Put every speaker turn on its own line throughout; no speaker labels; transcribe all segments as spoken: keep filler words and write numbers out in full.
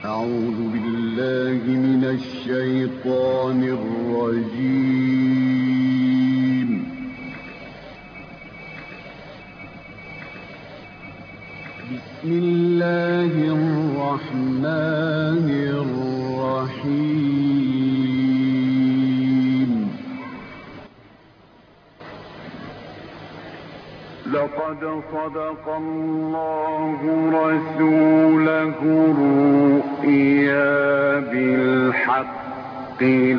أعوذ بالله من الشيطان الرجيم. بسم الله الرحمن الرحيم. لقد صدق الله رسوله الرؤيا بالحق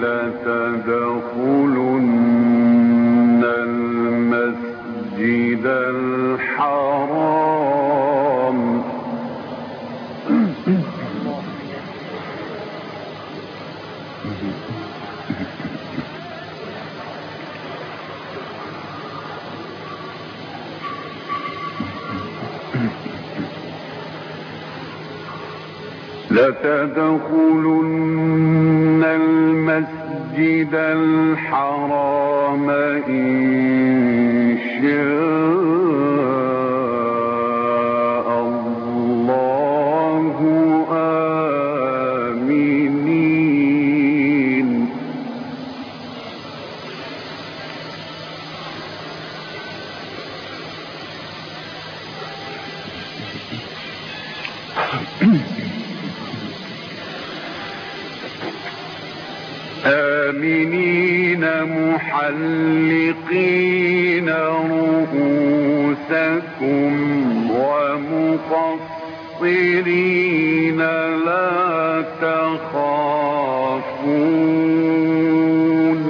لتدخلن المسجد الحرام لتدخلن المسجد الحرام إن شاء الله آمنين. آمنين محلقين رؤوسكم ومقصرين لا تخافون.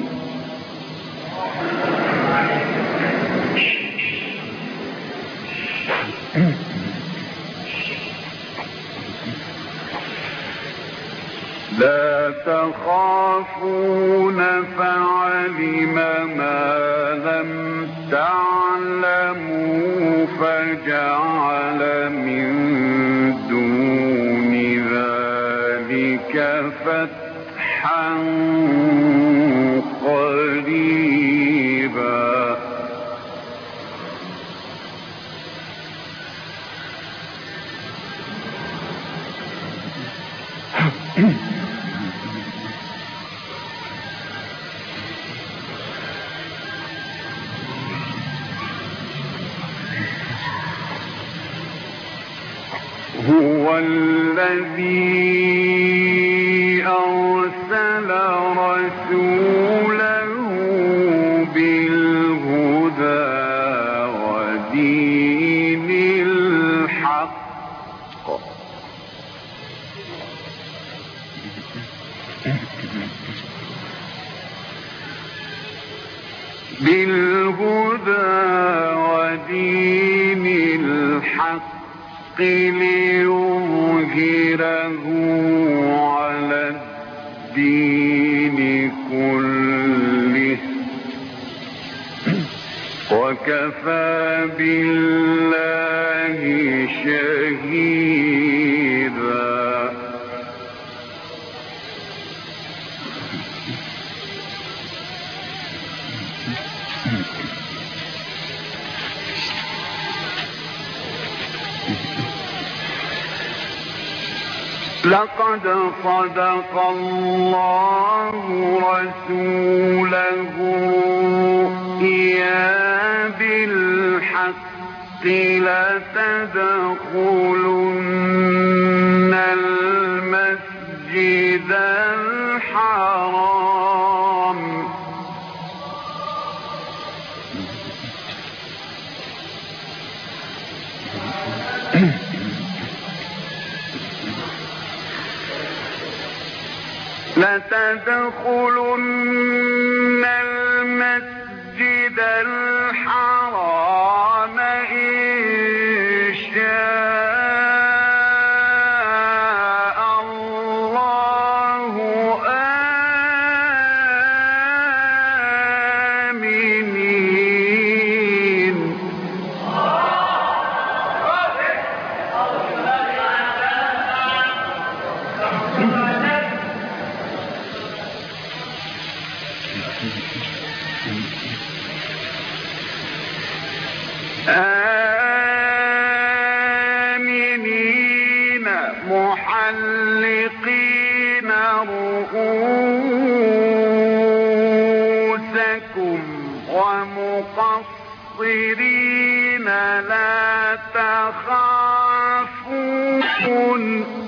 لا تخافون فعلم ما لم تعلموا فجعل من دون ذلك فتحا قريبا. هو الذي أرسل رسوله بالهدى ودين الحق بالهدى ودين الحق ليظهره على الدين كله وكفى بالله شهيدا. لقد صدق الله رسوله الرؤيا بالحق لتدخلن المسجد الحرام لتدخلن المسجد الحرام إن شاء الله آمنين. محلقين رؤوسكم ومقصرين لا تخافون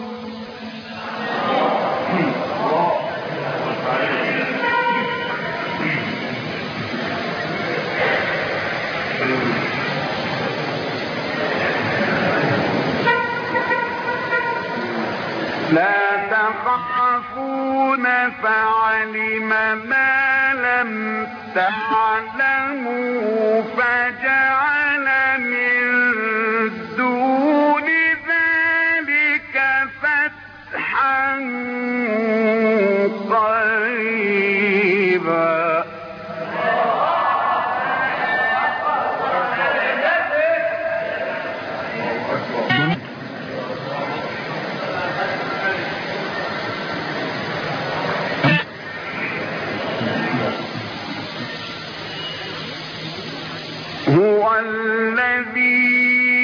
لا تخافون فعلم ما لم تعلموا فجعل من دون ذلك فتحا قريبا هو الذي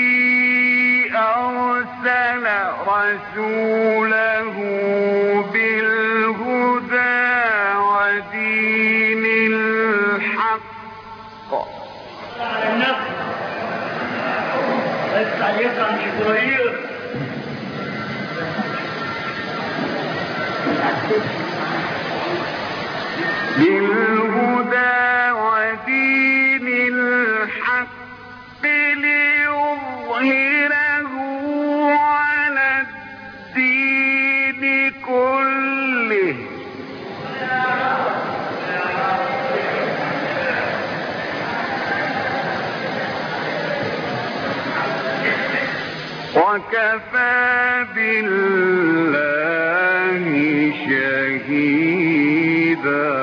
أرسل رسوله بالهدى ودين الحق بالهدى ودين الحق ليظهره على الدين كله وكفى بالله شهيدا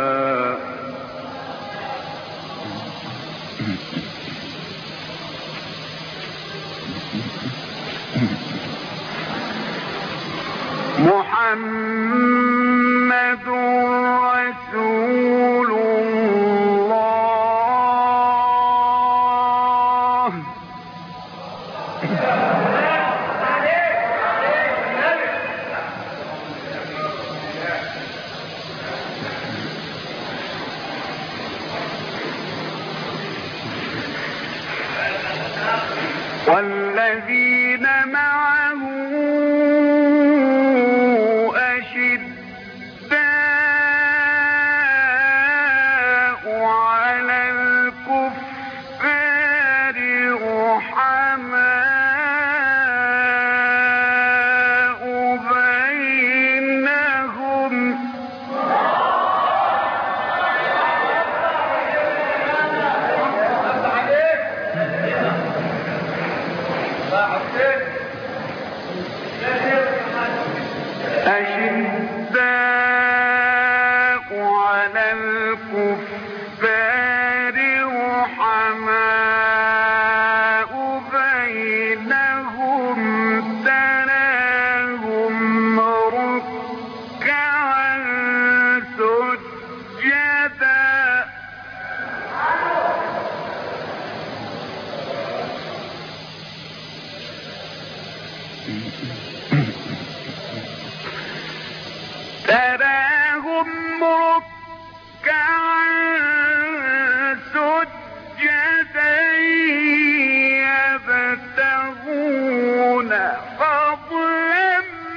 محمد رسول الله والذين معه أشداء على الكفار رحماء بينهم تراهم ركعا سجدا تراهم ركعا سجدا يبتغون فضلا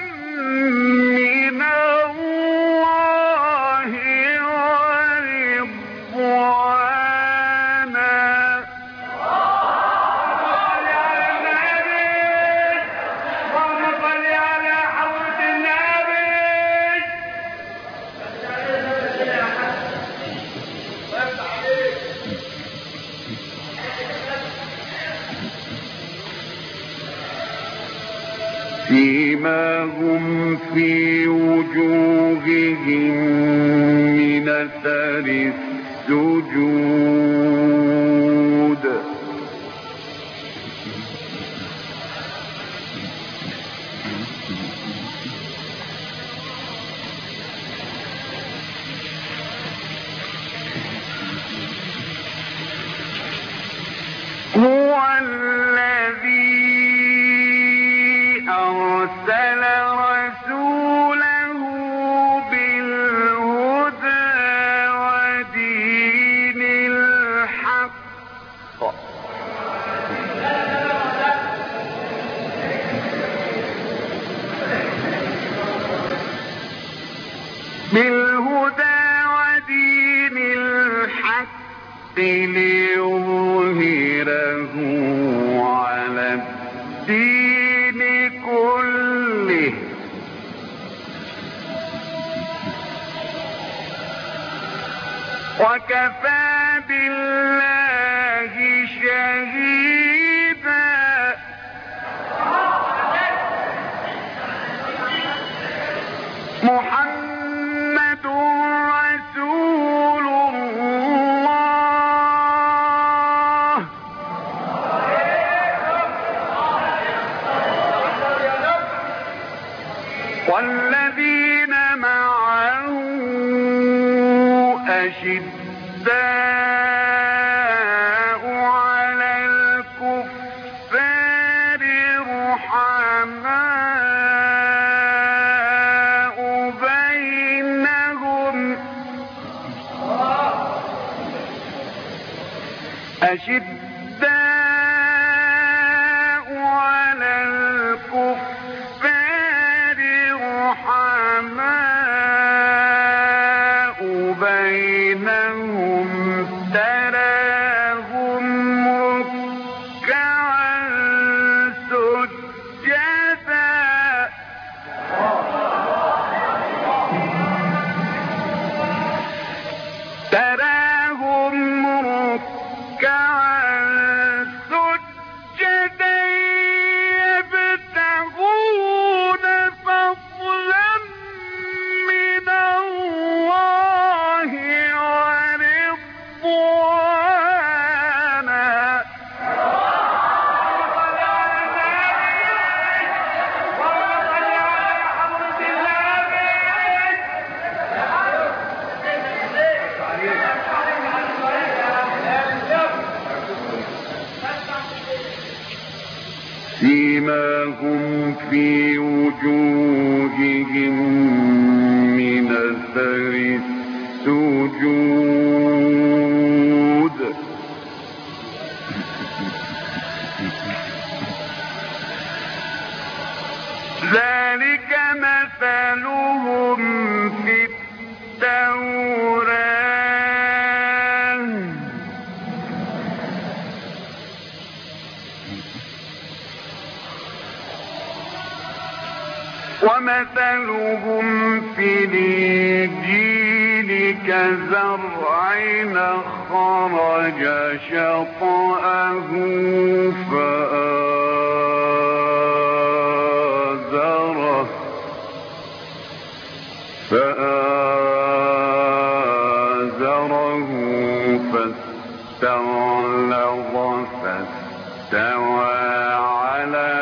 من الله ورضوانا فيما هم في وجوههم من أثر السجود هو الذي أرسل رسوله ليظهره على الدين كله وكفى بالله شهيدا. محمد رسول الله والذين معه أشداء على الكفار رحماء بينهم أشداء على الكفار رحماء بينهم تراهم ركعا سجدا تراهم ركعا سجدا يبتغون فضلا من الله ورضوانا سيماهم في وجوههم من أثر السجود ذلك مثلهم في التوراة ومثلهم في الإنجيل كزرع خرج شطأه فآزره فآزره فاستغلظ فاستوى على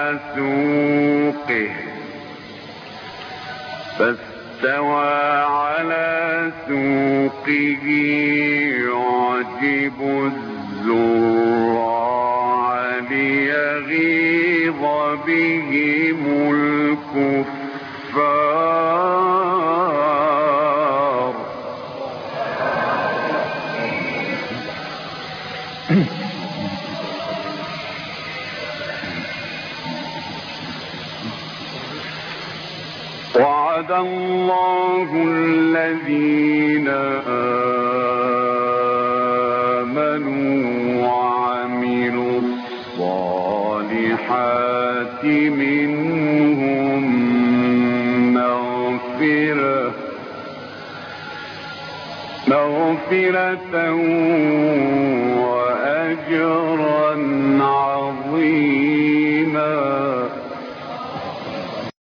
سوقه فاستوى على سوقه يعجب الزراع ليغيظ بهم الكفار وعد الله الذين آمنوا وعملوا الصالحات منهم مغفرة مغفرة